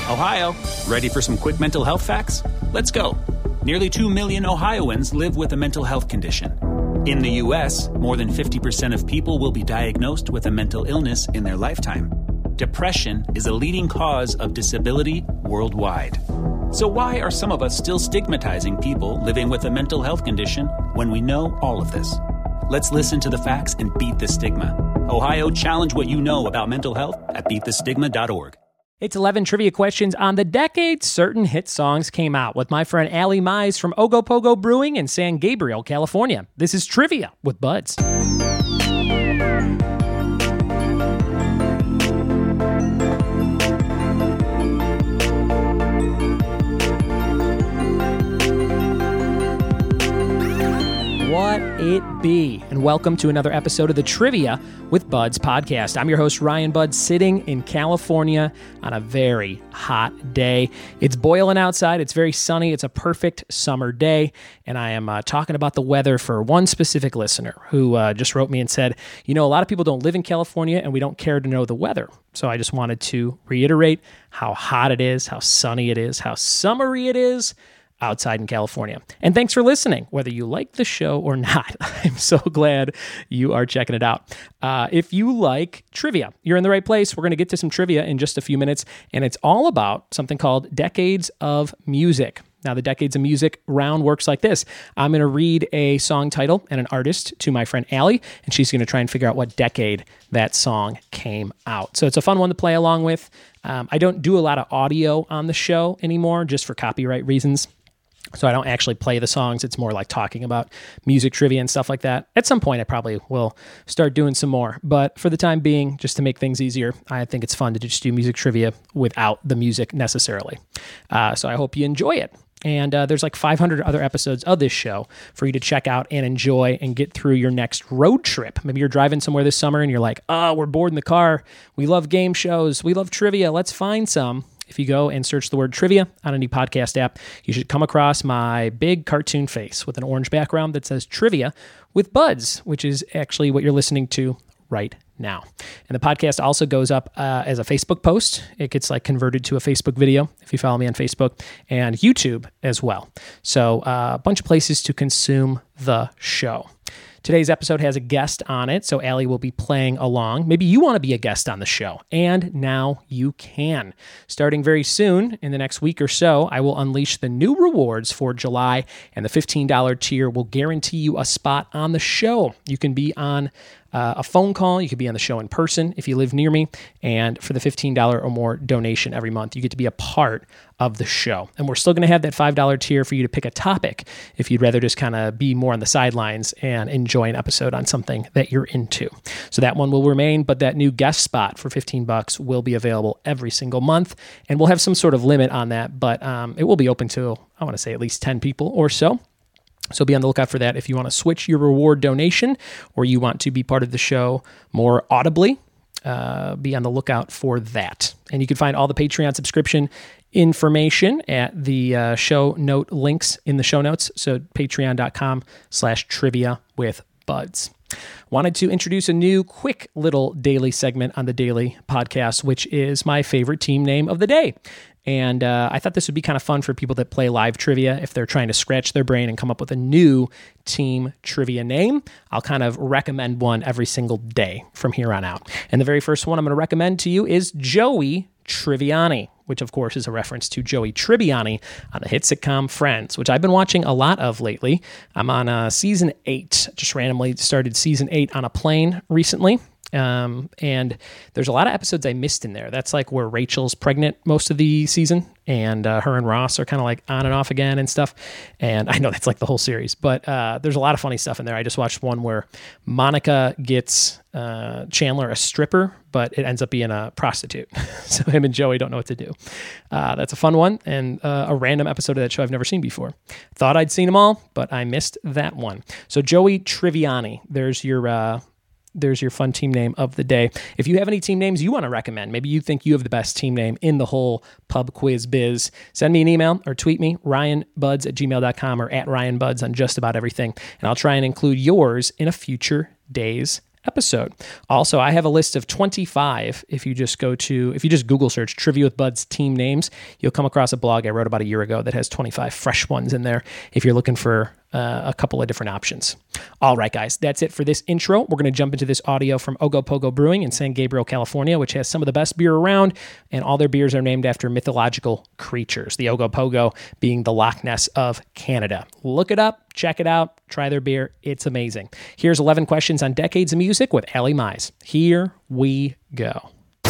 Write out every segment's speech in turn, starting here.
Ohio, ready for some quick mental health facts? Let's go. Nearly 2 million Ohioans live with a mental health condition. In the U.S., more than 50% of people will be diagnosed with a mental illness in their lifetime. Depression is a leading cause of disability worldwide. So why are some of us still stigmatizing people living with a mental health condition when we know all of this? Let's listen to the facts and beat the stigma. Ohio, challenge what you know about mental health at beatthestigma.org. It's 11 trivia questions on the decade certain hit songs came out with my friend Allie Mize from Ogopogo Brewing in San Gabriel, California. This is Trivia with Buds. What it be? And welcome to another episode of the Trivia with Buds podcast. I'm your host, Ryan Buds, sitting in California on a very hot day. It's boiling outside. It's very sunny. It's a perfect summer day. And I am talking about the weather for one specific listener who just wrote me and said, you know, a lot of people don't live in California and we don't care to know the weather. So I just wanted to reiterate how hot it is, how sunny it is, how summery it is outside in California. And thanks for listening, whether you like the show or not. I'm so glad you are checking it out. If you like trivia, you're in the right place. We're going to get to some trivia in just a few minutes, and it's all about something called Decades of Music. Now, the Decades of Music round works like this. I'm going to read a song title and an artist to my friend Allie, and she's going to try and figure out what decade that song came out. So it's a fun one to play along with. I don't do a lot of audio on the show anymore, just for copyright reasons. So I don't actually play the songs. It's more like talking about music trivia and stuff like that. At some point, I probably will start doing some more. But for the time being, just to make things easier, I think it's fun to just do music trivia without the music necessarily. So I hope you enjoy it. And there's like 500 other episodes of this show for you to check out and enjoy and get through your next road trip. Maybe you're driving somewhere this summer and you're like, oh, we're bored in the car. We love game shows. We love trivia. Let's find some. If you go and search the word trivia on any podcast app, you should come across my big cartoon face with an orange background that says Trivia with Buds, which is actually what you're listening to right now. And the podcast also goes up as a Facebook post. It gets like converted to a Facebook video if you follow me on Facebook, and YouTube as well. So a bunch of places to consume the show. Today's episode has a guest on it, so Allie will be playing along. Maybe you want to be a guest on the show, and now you can. Starting very soon, in the next week or so, I will unleash the new rewards for July, and the $15 tier will guarantee you a spot on the show. You can be on a phone call. You could be on the show in person if you live near me. And for the $15 or more donation every month, you get to be a part of the show. And we're still going to have that $5 tier for you to pick a topic if you'd rather just kind of be more on the sidelines and enjoy an episode on something that you're into. So that one will remain, but that new guest spot for $15 will be available every single month. And we'll have some sort of limit on that, but it will be open to, I want to say, at least 10 people or so. So be on the lookout for that if you want to switch your reward donation or you want to be part of the show more audibly. Be on the lookout for that. And you can find all the Patreon subscription information at the show note links in the show notes. So patreon.com/trivia with Buds. Wanted to introduce a new quick little daily segment on the daily podcast, which is my favorite team name of the day. And I thought this would be kind of fun for people that play live trivia if they're trying to scratch their brain and come up with a new team trivia name. I'll kind of recommend one every single day from here on out. And the very first one I'm going to recommend to you is Joey Tribbiani, which of course is a reference to Joey Tribbiani on the hit sitcom Friends, which I've been watching a lot of lately. I'm on season 8. Just randomly started season 8 on a plane recently. And there's a lot of episodes I missed in there. That's like where Rachel's pregnant most of the season, and her and Ross are kind of like on and off again and stuff. And I know that's like the whole series, but there's a lot of funny stuff in there. I just watched one where Monica gets Chandler a stripper, but it ends up being a prostitute. So him and Joey don't know what to do. That's a fun one, and a random episode of that show I've never seen before. Thought I'd seen them all, but I missed that one. So Joey Tribbiani, there's your fun team name of the day. If you have any team names you want to recommend, maybe you think you have the best team name in the whole pub quiz biz, send me an email or tweet me, ryanbuds@gmail.com or @ryanbuds on just about everything, and I'll try and include yours in a future day's episode. Also, I have a list of 25. If you just Google search Trivia with Buds team names, you'll come across a blog I wrote about a year ago that has 25 fresh ones in there if you're looking for a couple of different options. All right, guys, that's it for this intro. We're going to jump into this audio from Ogopogo Brewing in San Gabriel, California, which has some of the best beer around, and all their beers are named after mythological creatures, the Ogopogo being the Loch Ness of Canada. Look it up, check it out, try their beer. It's amazing. Here's 11 questions on decades of music with Allie Mize. Here we go.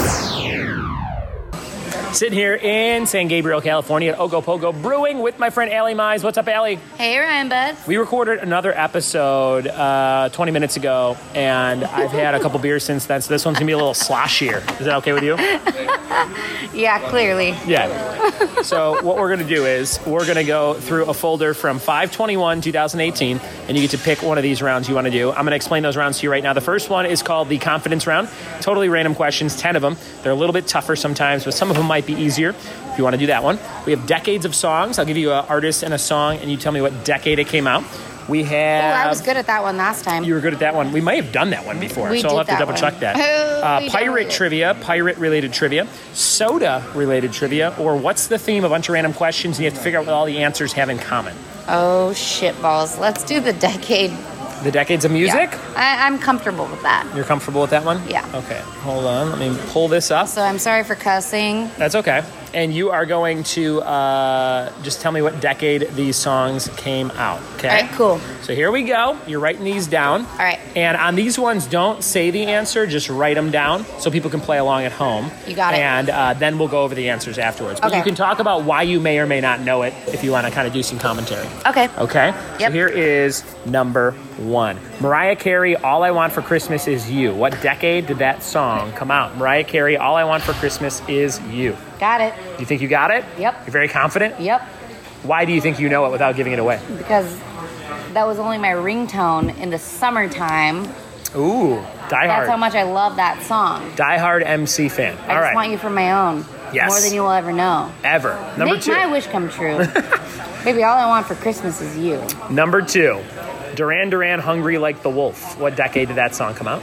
Sitting here in San Gabriel, California at Ogopogo Brewing with my friend Allie Mize. What's up, Allie? Hey, Ryan Bud. We recorded another episode 20 minutes ago, and I've had a couple beers since then, so this one's going to be a little sloshier. Is that okay with you? Yeah, clearly. Yeah. So what we're going to do is we're going to go through a folder from 5/21/2018, and you get to pick one of these rounds you want to do. I'm going to explain those rounds to you right now. The first one is called the confidence round. Totally random questions, 10 of them. They're a little bit tougher sometimes, but some of them might be easier if you want to do that one. We have decades of songs. I'll give you an artist and a song, and you tell me what decade it came out. We have... Oh, I was good at that one last time. You were good at that one. We might have done that one before, so I'll have to double check that. Pirate trivia, pirate-related trivia, soda-related trivia, or what's the theme? A bunch of random questions, and you have to figure out what all the answers have in common. Oh, shitballs. Let's do the decade. The decades of music? Yeah. I'm comfortable with that. You're comfortable with that one? Yeah. Okay, hold on. Let me pull this up. So I'm sorry for cussing. That's okay. And you are going to just tell me what decade these songs came out, okay? All right, cool. So here we go. You're writing these down. All right. And on these ones, don't say the answer. Just write them down so people can play along at home. You got it. And then we'll go over the answers afterwards. But Okay. you can talk about why you may or may not know it if you want to kind of do some commentary. Okay. Okay? Yep. So here is number 1. Mariah Carey, All I Want for Christmas Is You. What decade did that song come out? Mariah Carey, All I Want for Christmas Is You. Got it. You think you got it? Yep. You're very confident? Yep. Why do you think you know it without giving it away? Because that was only my ringtone in the summertime. Ooh, Die That's how Hard. much I love that song. Die Hard MC fan. I All just right. want you for my own. Yes. More than you will ever know. Ever. Number Make 2. my wish come true. Baby, all I want for Christmas is you. Number 2. Duran Duran, Hungry Like the Wolf. What decade did that song come out?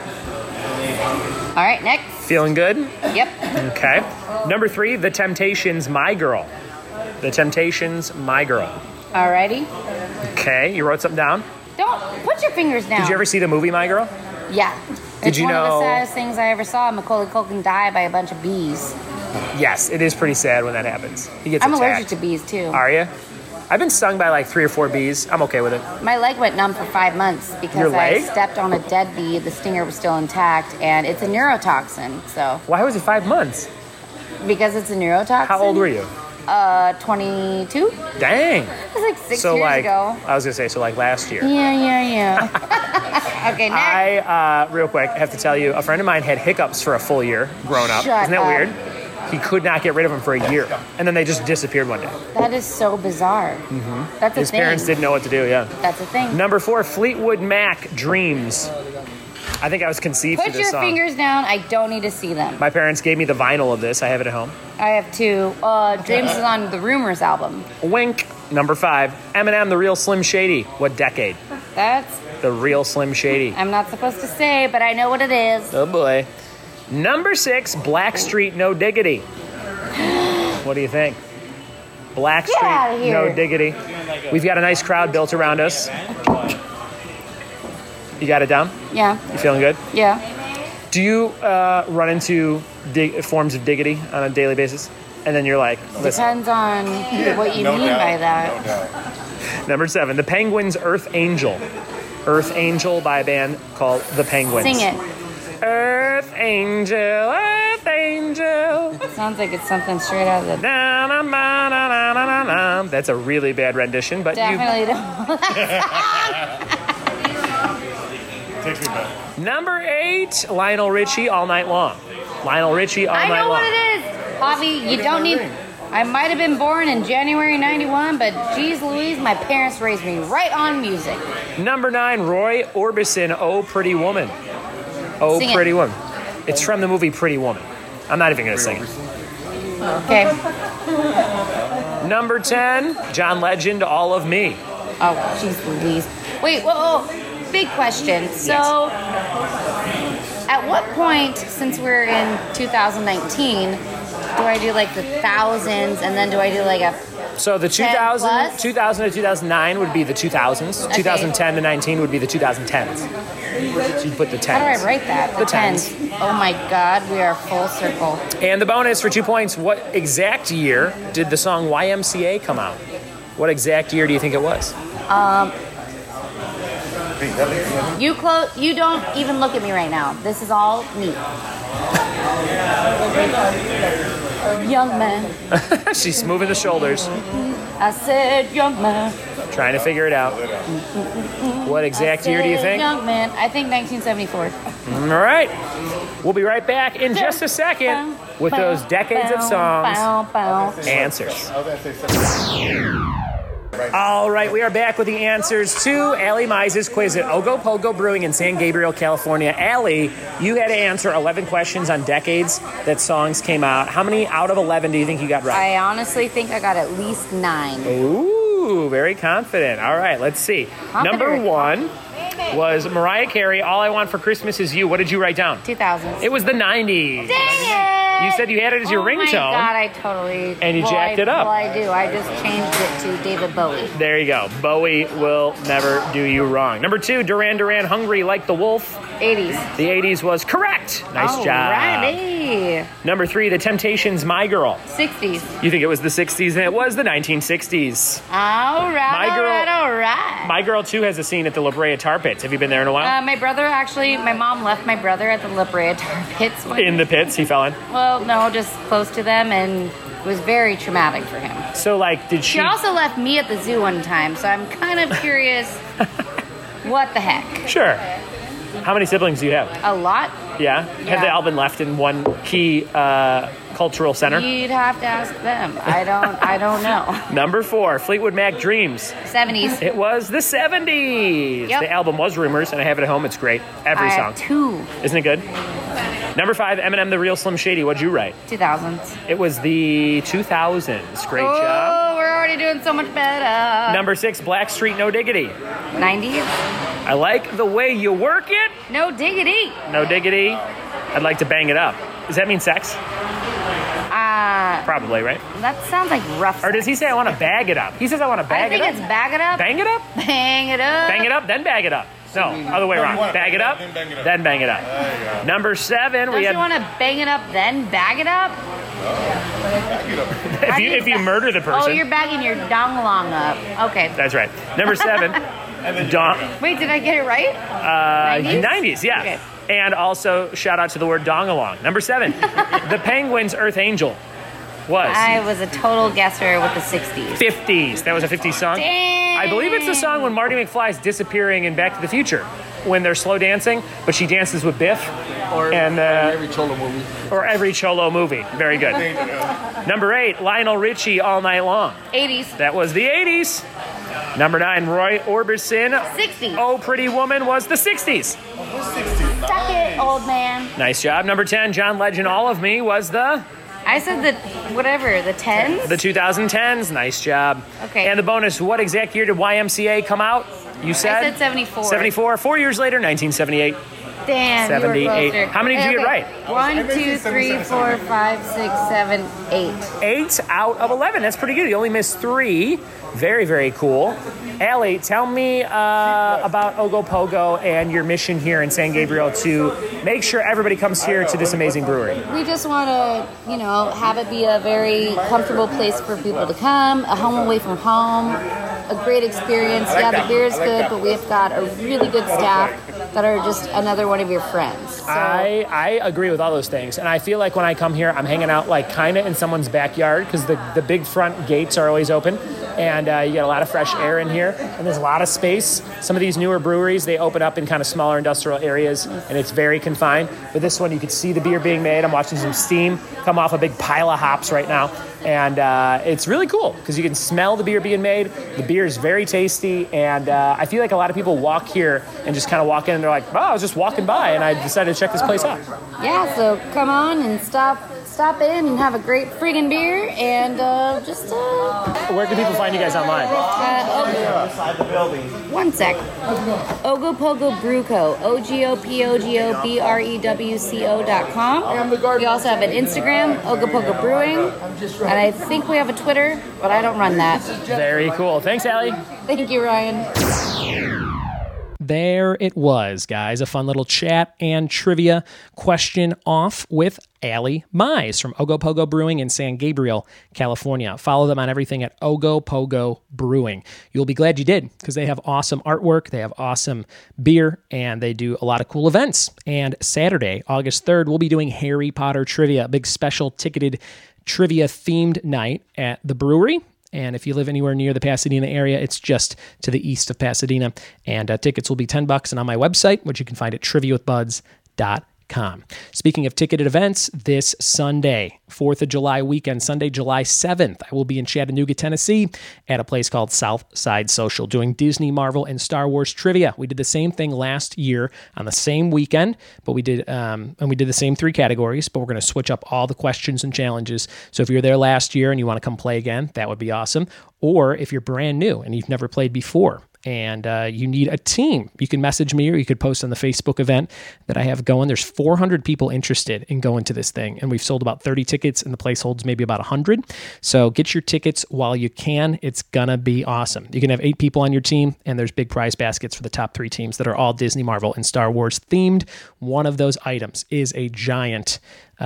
All right, next. Feeling good? Yep. Okay. Number 3, The Temptations, My Girl. The Temptations, My Girl. Alrighty. Okay, you wrote something down? Don't put your fingers down. Did you ever see the movie My Girl? Yeah. It's you one of know- the saddest things I ever saw. Macaulay Culkin die by a bunch of bees. Yes, it is pretty sad when that happens. He gets I'm attacked. allergic to bees too. Are you? I've been stung by like 3 or 4 bees. I'm okay with it. My leg went numb for 5 months Your because leg? I stepped on a dead bee. The stinger was still intact, and it's a neurotoxin. So Why was it 5 months? because it's a neurotoxin. How old were you? 22. Dang. It was like 6 So years like, ago. I was gonna say, so like last year. Yeah. Okay, next. I, real quick, have to tell you, a friend of mine had hiccups for a full year growing up. Shut Isn't that up. weird? He could not get rid of them for a year. And then they just disappeared one day. That is so bizarre. That's a His thing. parents didn't know what to do, yeah. That's a thing. Number 4, Fleetwood Mac, Dreams. I think I was conceived Put for this your song. fingers down. I don't need to see them. My parents gave me the vinyl of this. I have it at home. I have 2. Dreams is on the Rumors album. Wink. Number 5, Eminem, The Real Slim Shady. What decade? That's, The Real Slim Shady. I'm not supposed to say, but I know what it is. Oh boy. Number 6, Blackstreet, No Diggity. What do you think? outta Blackstreet, here. No Diggity. We've got a nice crowd built around us. You got it down? Yeah. You feeling good? Yeah. Do you run into forms of diggity on a daily basis? And then you're like, listen. Depends on what you mean by that. Number 7, The Penguins, Earth Angel. Earth Angel by a band called The Penguins. Sing it. Earth Angel, Earth Angel. Sounds like it's something straight out of the... Na, na, na, na, na, na, na. That's a really bad rendition, but Definitely don't. Takes me back. Number 8, Lionel Richie, All Night Long. Lionel Richie, All I Night know Long. what it is. Javi, you don't need... I might have been born in January 91, but geez Louise, my parents raised me right on music. Number 9, Roy Orbison, Oh Pretty Woman. Oh Sing it. Pretty Woman. It's from the movie Pretty Woman. I'm not even going to sing it. Okay. Number 10, John Legend, All of Me. Oh, jeez Louise. Wait, whoa. big question. So, at what point, since we're in 2019, do I do like the thousands, and then do I do like a... So the 2000 to 2009 would be the 2000s. Okay. 2010 to 19 would be the 2010s. So you put the 10s. How do I write that? The tens. Oh my God, we are full circle. And the bonus for 2 points, what exact year did the song YMCA come out? What exact year do you think it was? You don't even look at me right now. This is all me. Young man. She's moving the shoulders, I said young man. trying to figure it out. What exact year do you think? Young man. I think 1974. All right. We'll be right back in just a second with those decades of songs answers. All right, we are back with the answers to Allie Mize's quiz at Ogopogo Brewing in San Gabriel, California. Allie, you had to answer 11 questions on decades that songs came out. How many out of 11 do you think you got right? I honestly think I got at least 9. Ooh, very confident. All right, let's see. Number 1 was Mariah Carey, All I Want for Christmas Is You. What did you write down? 2000s. It was the 90s. Dang it! You said you had it as your ringtone. Oh my God, I totally... And you jacked it up. Well, I do. I just changed it to David Bowie. There you go. Bowie will never do you wrong. Number 2, Duran Duran, Hungry Like the Wolf. 80s. The 80s was correct. Nice job. Alrighty. Number 3, The Temptations, My Girl. 60s. You think it was the 60s, and it was the 1960s. All right. All right. My Girl, too, has a scene at the La Brea Tar Pits. Have you been there in a while? My mom left my brother at the La Brea Tar Pits. In the pits, he fell in? Well, no, just close to them, and it was very traumatic for him. So, like, did she... She also left me at the zoo one time, so I'm kind of curious what the heck. Sure. How many siblings do you have? A lot. Yeah? Have they all been left in one key cultural center? You'd have to ask them. I don't know. Number 4, Fleetwood Mac, Dreams. 70s. It was the 70s. Yep. The album was Rumors, and I have it at home. It's great. Every I song. have 2. Isn't it good? Number 5, Eminem, The Real Slim Shady. What'd you write? 2000s. It was the 2000s. Great job. Oh, we're already doing so much better. Number 6, Blackstreet, No Diggity. 90s. I like the way you work it. No diggity. No diggity. I'd like to bang it up. Does that mean sex? Probably, right? That sounds like rough sex. Or does he say I want to bag it up? He says I want to bag it up. I think it's bag it up. Bang it up? Bang it up. Bang it up, then bag it up. No, other way around. Bag it up, then bang it up. Number 7, Don't you want to bang it up, then bag it up? if you murder the person. Oh, you're bagging your dong-long up. Okay. That's right. Number 7, Wait, did I get it right? 90s, yeah. Okay. And also, shout out to the word dong-along. Number 7, The Penguins' Earth Angel was... I was a total guesser with the 60s. 50s. That was a 50s song? Dang. I believe it's the song when Marty McFly is disappearing in Back to the Future, when they're slow dancing, but she dances with Biff. Or every Cholo movie. Or every Cholo movie. Very good. Number 8, Lionel Richie, All Night Long. 80s. That was the 80s. Number 9, Roy Orbison. 60s. Oh, Pretty Woman was the 60s. Suck it, old man. Nice job. Number 10, John Legend, All of Me was the... I said the 10s? The 2010s. Nice job. Okay. And the bonus, what exact year did YMCA come out? You said? I said 74. 74. 4 years later, 1978. Damn, 78. you were closer. How many did you get right? 1, 2, 3, 4, 5, 6, 7, 8. 8 out of 11. That's pretty good. You only missed 3. Very, very cool. Allie, tell me about Ogopogo and your mission here in San Gabriel to make sure everybody comes here to this amazing brewery. We just want to, have it be a very comfortable place for people to come, a home away from home, a great experience. Yeah, the beer is good, but we've got a really good staff that are just another one of your friends. So. I agree with all those things. And I feel like when I come here, I'm hanging out like kind of in someone's backyard because the big front gates are always open. And you get a lot of fresh air in here. And there's a lot of space. Some of these newer breweries, they open up in kind of smaller industrial areas. And it's very confined. But this one, you can see the beer being made. I'm watching some steam come off a big pile of hops right now. And it's really cool because you can smell the beer being made. The beer is very tasty, and I feel like a lot of people walk here and just kind of walk in and they're like, oh, I was just walking by and I decided to check this place out. Yeah, so come on and stop in and have a great friggin' beer, and Where can people find you guys online? One sec. Ogopogo Brew Co. OGOPOGOBREWCO.com. We also have an Instagram, Ogopogo Brewing, and I think we have a Twitter, but I don't run that. Very cool. Thanks, Allie. Thank you, Ryan. There it was, guys. A fun little chat and trivia question off with Allie Mize from Ogopogo Brewing in San Gabriel, California. Follow them on everything at Ogopogo Brewing. You'll be glad you did because they have awesome artwork, they have awesome beer, and they do a lot of cool events. And Saturday, August 3rd, we'll be doing Harry Potter trivia, a big special ticketed trivia-themed night at the brewery. And if you live anywhere near the Pasadena area, it's just to the east of Pasadena. And tickets will be $10 and on my website, which you can find at triviawithbuds.com. Speaking of ticketed events, this Sunday, 4th of July weekend, Sunday, July 7th, I will be in Chattanooga, Tennessee at a place called Southside Social doing Disney, Marvel, and Star Wars trivia. We did the same thing last year on the same weekend, but we did the same 3 categories, but we're going to switch up all the questions and challenges. So if you're there last year and you want to come play again, that would be awesome. Or if you're brand new and you've never played before, and you need a team, you can message me or you could post on the Facebook event that I have going. There's 400 people interested in going to this thing, and we've sold about 30 tickets, and the place holds maybe about 100. So get your tickets while you can. It's going to be awesome. You can have 8 people on your team, and there's big prize baskets for the top 3 teams that are all Disney, Marvel, and Star Wars themed. One of those items is a giant,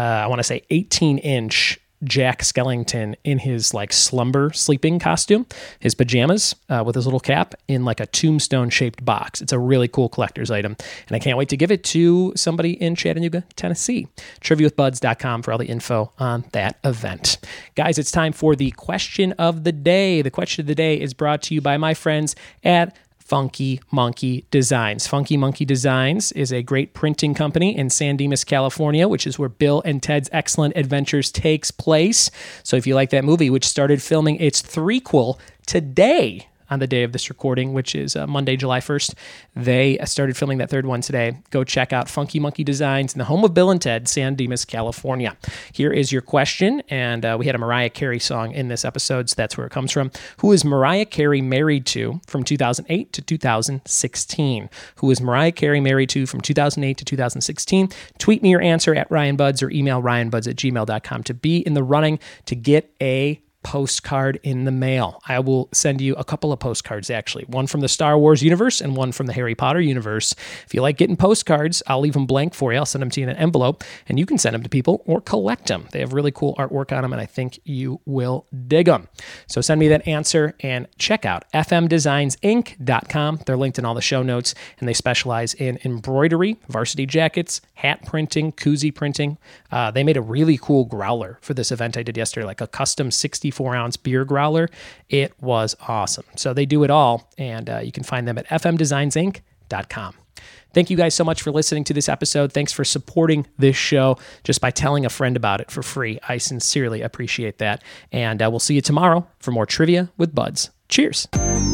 18-inch Jack Skellington in his sleeping costume, his pajamas with his little cap in like a tombstone shaped box. It's a really cool collector's item, and I can't wait to give it to somebody in Chattanooga, Tennessee. TriviaWithBuds.com for all the info on that event. Guys, it's time for the question of the day. The question of the day is brought to you by my friends at Funky Monkey Designs. Funky Monkey Designs is a great printing company in San Dimas, California, which is where Bill and Ted's Excellent Adventures takes place. So if you like that movie, which started filming its threequel today, on the day of this recording, which is Monday, July 1st. They started filming that third one today. Go check out Funky Monkey Designs in the home of Bill and Ted, San Dimas, California. Here is your question, and we had a Mariah Carey song in this episode, so that's where it comes from. Who is Mariah Carey married to from 2008 to 2016? Who is Mariah Carey married to from 2008 to 2016? Tweet me your answer at RyanBuds or email ryanbuds@gmail.com to be in the running to get a postcard in the mail. I will send you a couple of postcards, actually. One from the Star Wars universe and one from the Harry Potter universe. If you like getting postcards, I'll leave them blank for you. I'll send them to you in an envelope, and you can send them to people or collect them. They have really cool artwork on them, and I think you will dig them. So send me that answer and check out fmdesignsinc.com. They're linked in all the show notes, and they specialize in embroidery, varsity jackets, hat printing, koozie printing. They made a really cool growler for this event I did yesterday, like a custom 64-ounce beer growler. It was awesome. So they do it all, and you can find them at fmdesignsinc.com. Thank you guys so much for listening to this episode. Thanks for supporting this show just by telling a friend about it for free. I sincerely appreciate that. And we'll see you tomorrow for more Trivia with Buds. Cheers.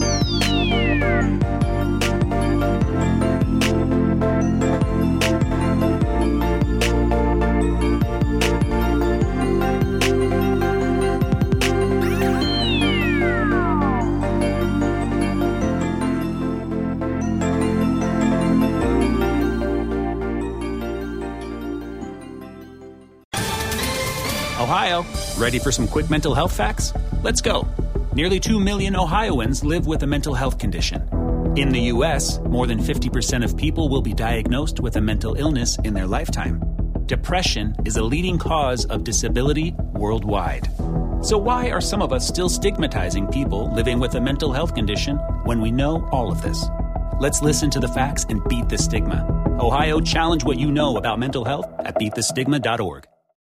Ohio, ready for some quick mental health facts? Let's go. Nearly 2 million Ohioans live with a mental health condition. In the U.S., more than 50% of people will be diagnosed with a mental illness in their lifetime. Depression is a leading cause of disability worldwide. So why are some of us still stigmatizing people living with a mental health condition when we know all of this? Let's listen to the facts and beat the stigma. Ohio, challenge what you know about mental health at beatthestigma.org.